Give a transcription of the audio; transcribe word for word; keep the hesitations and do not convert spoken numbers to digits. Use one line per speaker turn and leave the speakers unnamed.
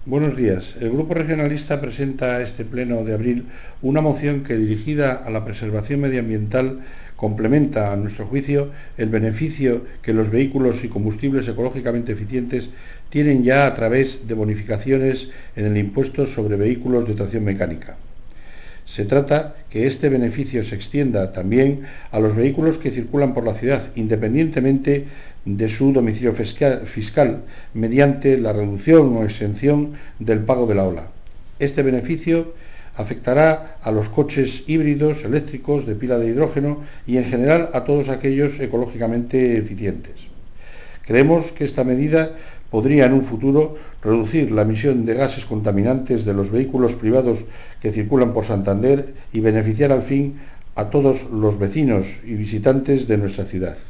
Buenos días. El Grupo Regionalista presenta a este pleno de abril una moción que, dirigida a la preservación medioambiental, complementa, a nuestro juicio, el beneficio que los vehículos y combustibles ecológicamente eficientes tienen ya a través de bonificaciones en el impuesto sobre vehículos de tracción mecánica. Se trata que este beneficio se extienda también a los vehículos que circulan por la ciudad, independientemente de su domicilio fiscal, mediante la reducción o exención del pago de la O L A. Este beneficio afectará a los coches híbridos, eléctricos, de pila de hidrógeno y en general a todos aquellos ecológicamente eficientes. Creemos que esta medida podría en un futuro reducir la emisión de gases contaminantes de los vehículos privados que circulan por Santander y beneficiar al fin a todos los vecinos y visitantes de nuestra ciudad.